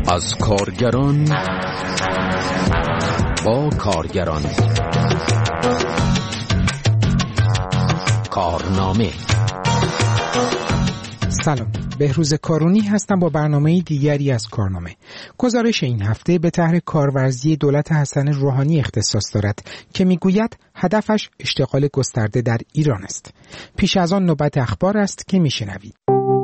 از کارگران با کارگران. کارنامه. سلام، بهروز کارونی هستم با برنامه دیگری از کارنامه. گزارش این هفته به طرح کارورزی دولت حسن روحانی اختصاص دارد که میگوید هدفش اشتغال گسترده در ایران است. پیش از آن نوبت اخبار است که میشنوید.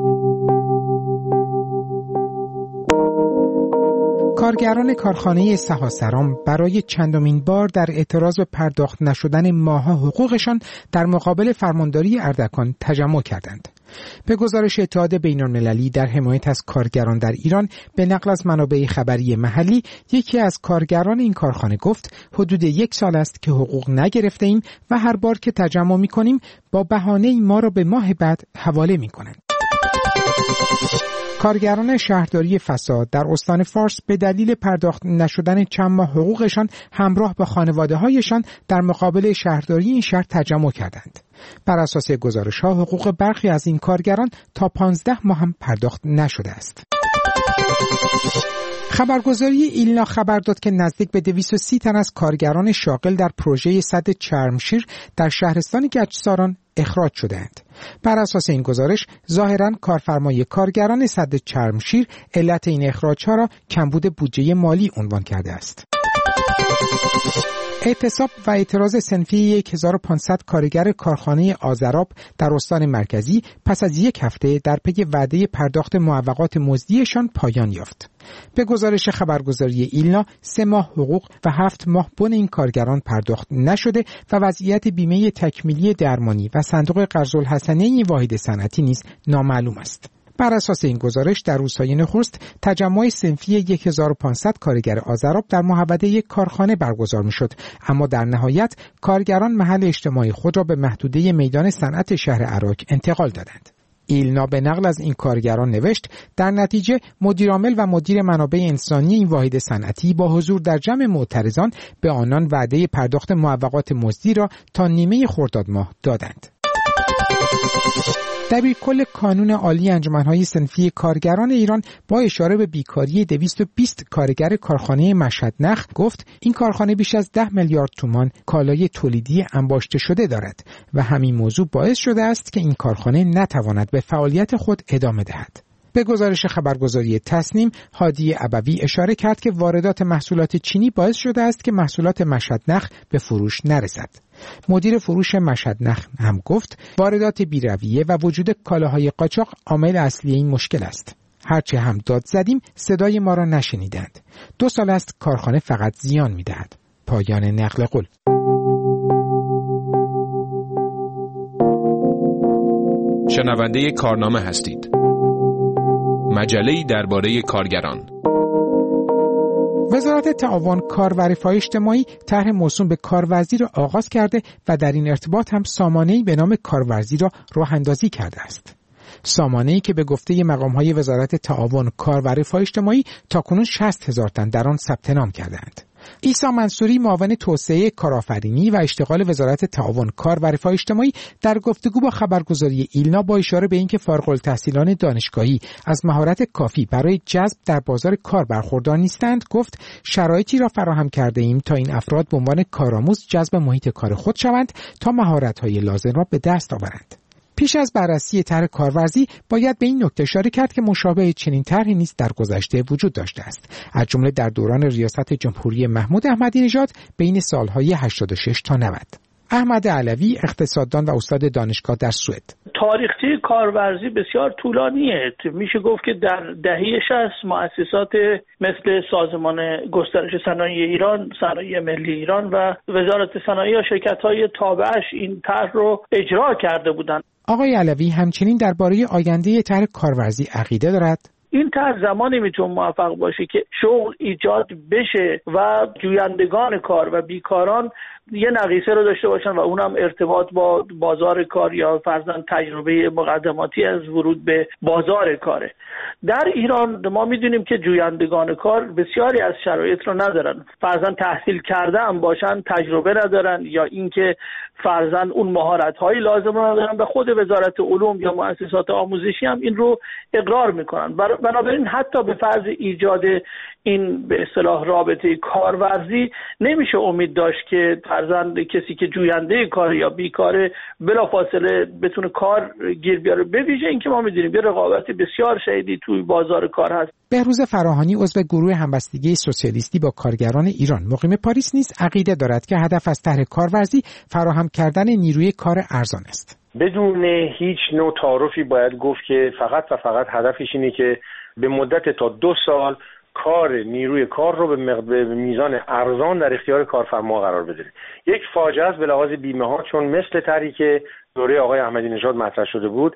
کارگران کارخانه سهاسرام برای چندمین بار در اعتراض به پرداخت نشدن ماه‌ها حقوقشان در مقابل فرمانداری اردکان تجمع کردند. به گزارش اتحاد بین‌المللی در حمایت از کارگران در ایران به نقل از منابع خبری محلی، یکی از کارگران این کارخانه گفت حدود 1 سال است که حقوق نگرفته ایم و هر بار که تجمع می‌کنیم با بهانه ما را به ماه بعد حواله می‌کنند. کارگران شهرداری فساد در استان فارس به دلیل پرداخت نشدن چند ماه حقوقشان همراه با خانواده‌هایشان در مقابل شهرداری این شهر تجمع کردند. بر اساس گزارش‌ها حقوق برخی از این کارگران تا 15 ماه هم پرداخت نشده است. خبرگزاری ایلنا خبر داد که نزدیک به 230 تن از کارگران شاغل در پروژه سد چرمشیر در شهرستان گچساران اخراج شدند. بر اساس این گزارش ظاهراً کارفرمای کارگران سد چرمشیر علت این اخراج‌ها را کمبود بودجه مالی عنوان کرده است. اعتصاب و اعتراض صنفی 1500 کارگر کارخانه آذراب در استان مرکزی پس از 1 هفته در پی وعده پرداخت معوقات مزدیشان پایان یافت. به گزارش خبرگزاری ایلنا 3 ماه حقوق و 7 ماه بن این کارگران پرداخت نشده و وضعیت بیمه تکمیلی درمانی و صندوق قرض‌الحسنه این واحد صنعتی نیز نامعلوم است. بر اساس این گزارش در روستای نخست تجمع صنفی 1500 کارگر آذراب در محوطه یک کارخانه برگزار می‌شد، اما در نهایت کارگران محل اجتماعی خود را به محدوده میدان صنعت شهر عراق انتقال دادند. ایلنا به نقل از این کارگران نوشت در نتیجه مدیرعامل و مدیر منابع انسانی این واحد صنعتی با حضور در جمع معترضان به آنان وعده پرداخت معوقات مزدی را تا نیمه خرداد ماه دادند. دبیرکل کانون عالی انجمن‌های صنفی کارگران ایران با اشاره به بیکاری 220 کارگر کارخانه مشهد نخ گفت این کارخانه بیش از 10 میلیارد تومان کالای تولیدی انباشته شده دارد و همین موضوع باعث شده است که این کارخانه نتواند به فعالیت خود ادامه دهد. به گزارش خبرگزاری تصنیم، هادی ابوی اشاره کرد که واردات محصولات چینی باعث شده است که محصولات مشهد نخ به فروش نرسد. مدیر فروش مشهد نخ هم گفت واردات بی‌رویه و وجود کالاهای قاچاق عامل اصلی این مشکل است. هرچه هم داد زدیم صدای ما را نشنیدند. 2 سال است کارخانه فقط زیان می‌دهد. پایان نقل قول. شنونده کارنامه هستید. مجله‌ای درباره کارگران. وزارت تعاون، کار و رفاه اجتماعی طرح موسوم به کارورزی را آغاز کرده و در این ارتباط هم سامانه‌ای به نام کارورزی را راه‌اندازی کرده است. سامانه‌ای که به گفته مقام‌های وزارت تعاون، کار و رفاه اجتماعی تاکنون 60,000 تن در آن ثبت نام کردند. عیسی منصوری، معاون توسعه کارآفرینی و اشتغال وزارت تعاون، کار و رفاه اجتماعی در گفتگو با خبرگزاری ایلنا با اشاره به اینکه فارغ التحصیلان دانشگاهی از مهارت کافی برای جذب در بازار کار برخوردار نیستند، گفت شرایطی را فراهم کرده ایم تا این افراد به عنوان کارآموز جذب محیط کار خود شوند تا مهارت‌های لازم را به دست آورند. پیش از بررسی طرح کارورزی باید به این نکته اشاره کرد که مشابه چنین طرحی نیز در گذشته وجود داشته است، از جمله در دوران ریاست جمهوری محمود احمدی نژاد بین سالهای 86 تا 90. احمد علوی، اقتصاددان و استاد دانشگاه در سوئد: تاریخچه کارورزی بسیار طولانیه. میشه گفت که در دهه 60 مؤسسات مثل سازمان گسترش صنایع ایران، صنایع ملی ایران و وزارت صنایع و شرکت‌های تابعش این طرح رو اجرا کرده بودند. آقای علوی همچنین درباره آینده طرح کارورزی عقیده دارد. این طرح زمانی میتونه موفق باشه که شغل ایجاد بشه و جویندگان کار و بیکاران یه نقیصه رو داشته باشن و اونم ارتباط با بازار کار یا فرضاً تجربه مقدماتی از ورود به بازار کاره. در ایران ما میدونیم که جویندگان کار بسیاری از شرایط رو ندارن. فرضاً تحصیل کرده هم باشن، تجربه ندارن، یا اینکه فرضاً اون مهارت‌های لازم رو ندارن و خود وزارت علوم یا مؤسسات آموزشی هم این رو اقرار میکنن. بنابراین حتی به فرض ایجاد این به اصطلاح رابطه کارورزی نمیشه امید داشت که فرضاً کسی که جوینده کار یا بیکاره بلافاصله بتونه کار گیر بیاره. به ویژه اینکه ما می‌دونیم یه رقابت بسیار شدیدی توی بازار کار هست. بهروز فراهانی عضو گروه همبستگی سوسیالیستی با کارگران ایران مقیم پاریس نیز عقیده دارد که هدف از طرح کارورزی فراهم کردن نیروی کار ارزان است. بدون هیچ نوع تعارفی باید گفت که فقط و فقط هدفش اینه که به مدت تا 2 سال کار نیروی کار رو به میزان ارزان در اختیار کارفرما قرار بده. یک فاجعه است به لحاظ بیمه ها، چون مثل طرحی که دوره آقای احمدی نژاد مطرح شده بود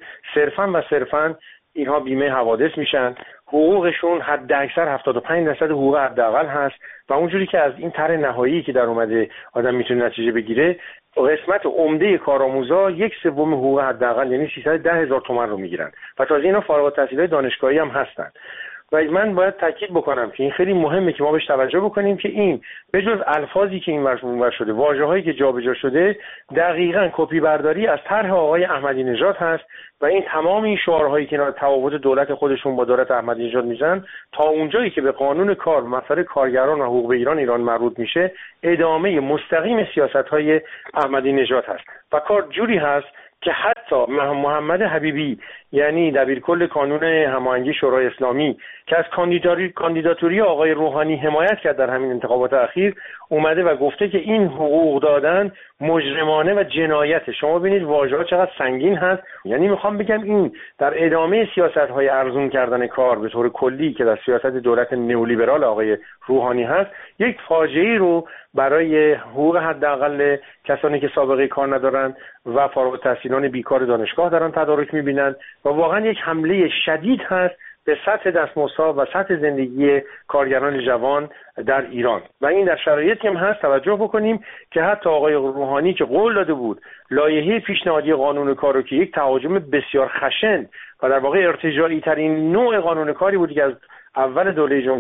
صرفاً اینها بیمه حوادث میشن، حقوقشون حد اکثر 75% حقوق حداقل هست و اونجوری که از این طرح نهایی که در اومده آدم میتونه نتیجه بگیره، قسمت عمده کارآموزا 1/3 حقوق حداقل یعنی 310,000 تومان رو میگیرن و تازه اینا فارغ التحصیلای دانشگاهی هم هستن. و من باید تاکید بکنم که این خیلی مهمه که ما بهش توجه بکنیم که این به جز الفاظی که این ور شده، واژه‌هایی که جابجا شده، دقیقاً کپی برداری از طرح آقای احمدی نژاد هست و این تمام این شعارهایی که اینا تفاوت دولت خودشون با دولت احمدی نژاد میزنن تا اونجایی که به قانون کار، مسائل کارگران و حقوق ایران مربوط میشه، ادامه مستقیم سیاست‌های احمدی نژاد هست و کار جوری هست که حتی محمد حبیبی یعنی دبیرکل کانون هماهنگی شورای اسلامی که از کاندیداتوری آقای روحانی حمایت کرد در همین انتخابات اخیر، اومده و گفته که این حقوق دادن مجرمانه و جنایته. شما ببینید واژه‌ها چقدر سنگین هست. یعنی میخوام بگم این در ادامه سیاست‌های ارزون کردن کار به طور کلی که در سیاست دولت نئولیبرال آقای روحانی هست، یک فاجعه‌ای رو برای حقوق حداقل کسانی که سابقه کار ندارن و فارغ التحصیلان بیکار دانشگاه دارن تدارک می‌بینن و واقعا یک حمله شدید هست به سطح دستمزدها و سطح زندگی کارگران جوان در ایران. و این در شرایطی هم هست توجه بکنیم که حتی آقای روحانی که قول داده بود لایحه پیشنهادی قانون کار رو که یک تهاجم بسیار خشن و در واقع ارتجاعی ترین نوع قانون کاری بود که از اول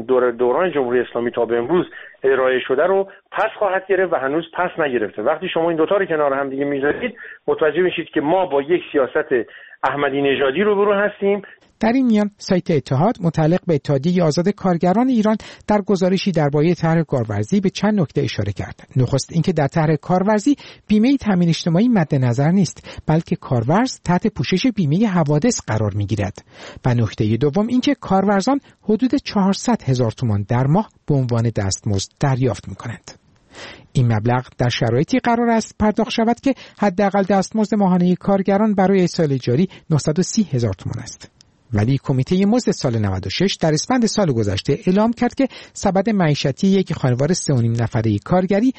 دوران جمهوری اسلامی تا به امروز ارائه شده رو پس خواهد گرفت و هنوز پس نگرفته. وقتی شما این دوتا رو کنار هم دیگه میذارید متوجه میشید که ما با یک سیاست احمدی نژادی روبرو هستیم. در این میان سایت اتحاد متعلق به اتحادیه آزاد کارگران ایران در گزارشی درباره طرح کارورزی به چند نکته اشاره کرد. نخست اینکه در طرح کارورزی بیمه تامین اجتماعی مد نظر نیست، بلکه کارورز تحت پوشش بیمه حوادث قرار میگیرد. و نکته دوم اینکه کارورزان حدود 400,000 تومان در ماه به عنوان دستمزد دریافت میکنند. این مبلغ در شرایطی قرار است پرداخت شود که حداقل دستمزد ماهانه کارگران برای سال جاری 930,000 تومان است. ولی کمیته مزد سال 96 در اسفند سال گذشته اعلام کرد که سبد معیشتی یک خانوار 3.5 نفره کارگری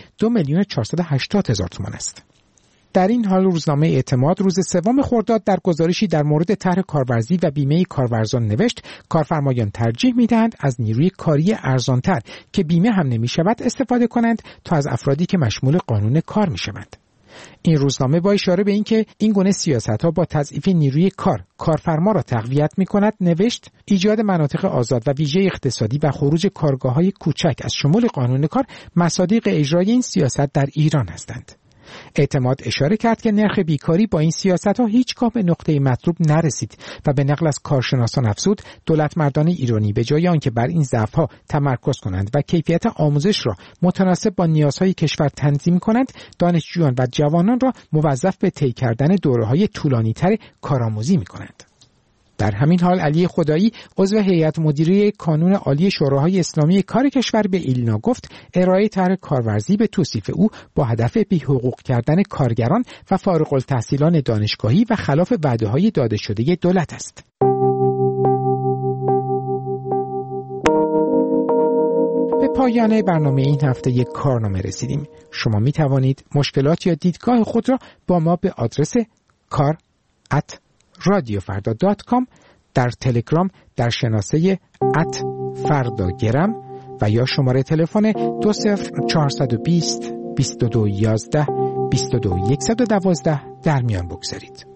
2,480,000 تومان است. در این حال روزنامه اعتماد روز 3 خرداد در گزارشی در مورد طرح کارورزی و بیمه کارورزان نوشت کارفرمایان ترجیح می‌دهند از نیروی کاری ارزانتر که بیمه هم نمی‌شود استفاده کنند تا از افرادی که مشمول قانون کار می‌شوند. این روزنامه با اشاره به اینکه این گونه سیاست‌ها با تضعیف نیروی کارفرما را تقویت می‌کند نوشت ایجاد مناطق آزاد و ویژه اقتصادی و خروج کارگاه‌های کوچک از شمول قانون کار مصادیق اجرای این سیاست در ایران هستند. اعتماد اشاره کرد که نرخ بیکاری با این سیاست‌ها هیچگاه به نقطه مطلوب نرسید و به نقل از کارشناسان افزود دولتمردان ایرانی به جای آنکه بر این ضعف‌ها تمرکز کنند و کیفیت آموزش را متناسب با نیازهای کشور تنظیم کنند، دانشجویان و جوانان را موظف به طی کردن دوره‌های طولانی‌تر کارآموزی می‌کنند. در همین حال علی خدایی عضو هیئت مدیره کانون عالی شوراهای اسلامی کار کشور به ایلنا گفت ارائه طرح کارورزی به توصیف او با هدف بی‌حقوق کردن کارگران و فارغ التحصیلان دانشگاهی و خلاف وعده‌های داده شده دولت است. به پایان برنامه این هفته یک کارنامه رسیدیم. شما می توانید مشکلات یا دیدگاه خود را با ما به آدرس kar@radiofarda.com در تلگرام در شناسه @فرداگرم و یا شماره تلفن 20420 2211 22112 در میان بگذارید.